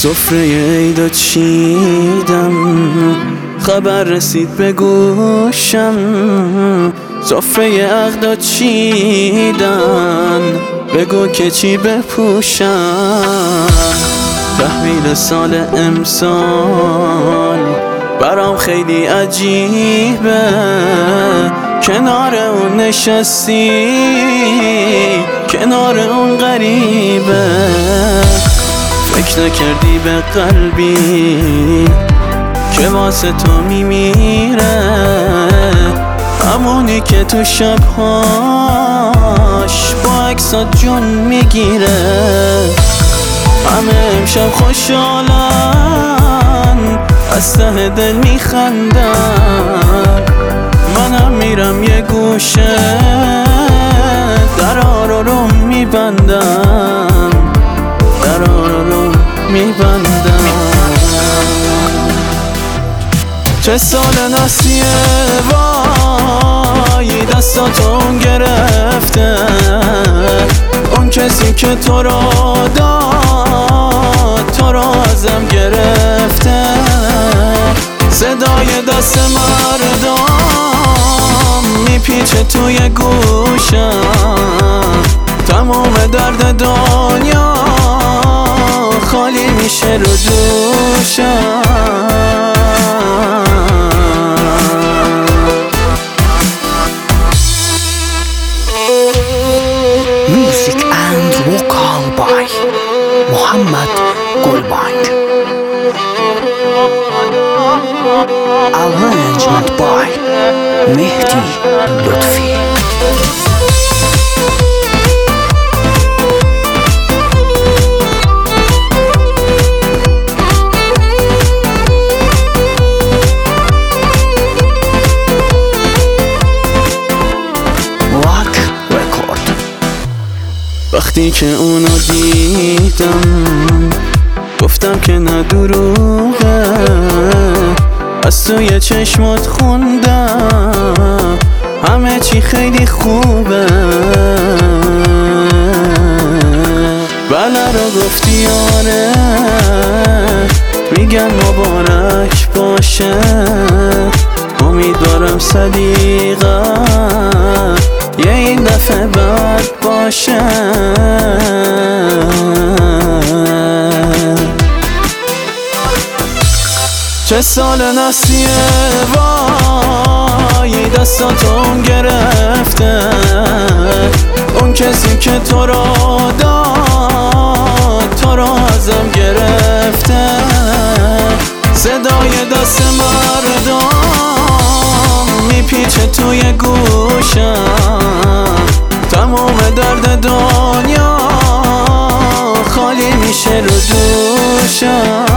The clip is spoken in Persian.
سفره عیدا چیدم، خبر رسید به گوشم. سفره عقدا چیدن، بگو که چی بپوشم. تحویل سال امسال برام خیلی عجیبه، کنار اون نشستی، کنار اون غریبه. فکر نکردی به قلبی که واسه تو میمیره، همونی که تو شبهاش با عکسات جون میگیره. همه امشب خوشحالن، از ته دل میخندن، منم میرم یه گوشه درا رو میبندم، درا رو میبندم. چه سال نسیه وای دستاتون گرفته، اون کسی که تو را داد تو را ازم گرفته. صدای دست مردم میپیچه توی گوشم، تمام درد دنیا خالی میشه رو دوشم. Music and vocal by Muhammad Gulband. Arrangement by Mehdi Lutfi. وقتی که اونو دیدم گفتم که نه دروغه، از توی چشمات خوندم همه چی خیلی خوبه. بله رو گفتی آره، میگن مبارک باشه، امیدوارم صدیقه یه این دفعه بد باشه. چه سال نسیه وای دستاتون گرفته، اون کسی که تو را داد تو را ازم گرفته. صدای دست مردم میپیچه توی گوشم، تمام درد دنیا خالی میشه رو دوشم.